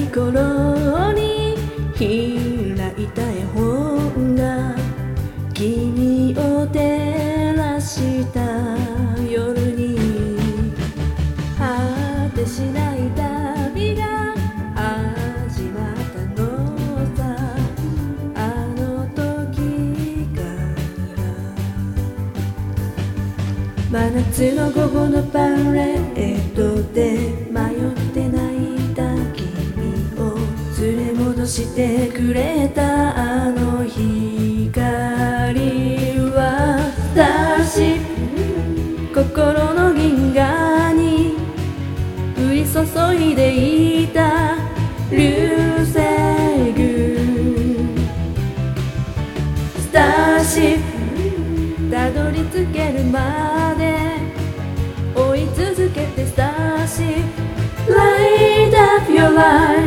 頃に開いた絵本が君を照らした夜に果てしない旅が始まったのさ。あの時から真夏の午後のパレードで迷って泣いた君を連れ戻してくれたあの光は私心の銀河に降り注いでいた流星群スターシップたどり着けるまで追い続けてスターシップ Light up your life